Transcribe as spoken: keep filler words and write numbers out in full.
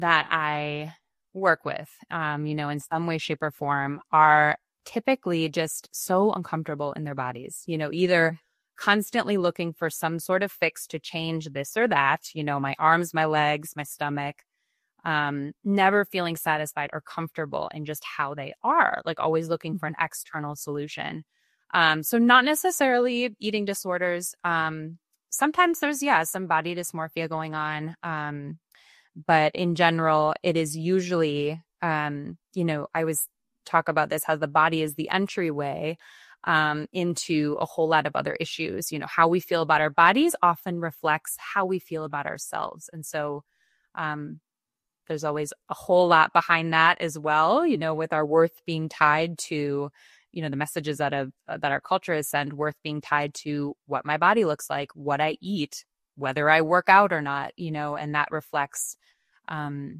that I work with, um, you know, in some way, shape, or form are typically just so uncomfortable in their bodies, you know, either constantly looking for some sort of fix to change this or that, you know, my arms, my legs, my stomach, um, never feeling satisfied or comfortable in just how they are, like always looking for an external solution. Um, so not necessarily eating disorders. Um, sometimes there's, yeah, some body dysmorphia going on. Um, but in general, it is usually, um, you know, I always talk about this, how the body is the entryway um, into a whole lot of other issues. You know, how we feel about our bodies often reflects how we feel about ourselves. And so um, there's always a whole lot behind that as well, you know, with our worth being tied to, you know, the messages that have, that our culture has sent, worth being tied to what my body looks like, what I eat, whether I work out or not, you know, and that reflects um,